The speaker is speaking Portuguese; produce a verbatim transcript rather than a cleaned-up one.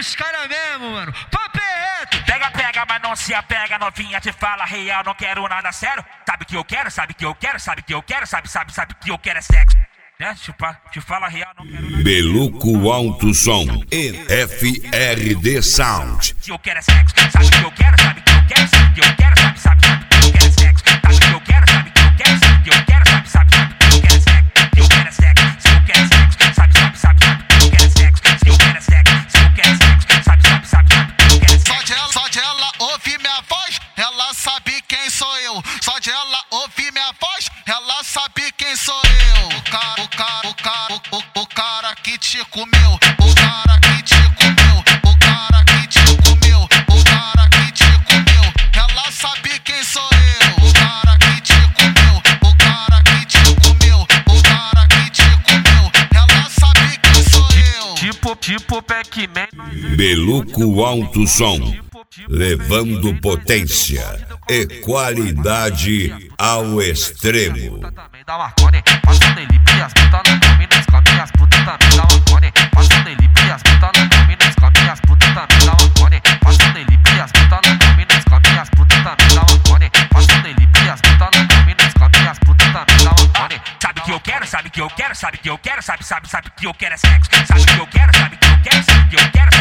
os caras mesmo, mano. Papo é reto. Pega, pega, mas não se apega, novinha te fala real, não quero nada sério. Sabe que eu quero, sabe que eu quero, sabe que eu quero, sabe, sabe, sabe que eu quero é sexo. Né? Te, te fala real, não quero nada. Beluco Alto Som, F R D Sound. Que eu quero é sexo, sabe que eu quero, sabe que eu quero, sabe que eu quero, sabe, sabe, sabe que eu quero é sexo. Sabe que eu quero, sabe que eu quero, sabe que eu quero, sabe, sabe, sabe que eu quero é sexo. Que eu quero é sexo, se eu quero é sexo, sabe, sabe, sabe, sabe que eu quero é sexo. Se eu quero é sexo, se eu quero é sexo, sabe, sabe, sabe, sabe que eu quero é sexo. Só de ela, só de ela ouvir minha voz, ela sabe quem sou eu. Só de ela ouvir minha voz, ela sabe quem sou eu. O cara, o cara, o cara, o, o, o cara que te comeu, o cara que te comeu, o cara que te comeu, o cara que te comeu, ela sabe quem sou eu. O cara que te comeu, o cara que te comeu, o cara que te comeu, ela sabe quem sou eu. Tipo, tipo Pac-Man. Beluco Alto Som, levando potência e qualidade ao extremo. Da Marconi, passando ele e as putas não comem nas caminhas, as putas também da Marconi, passando ele e as putas não comem nas caminhas, as putas também da Marconi, passando ele e as putas não comem nas caminhas, as putas também da Marconi, passando ele e as putas não comem nas caminhas, as putas também da Marconi. Sabe que eu quero, sabe que eu quero, sabe que eu quero, sabe, sabe, sabe que eu quero é sexo. Sabe que eu quero, sabe que eu quero, sabe que eu quero.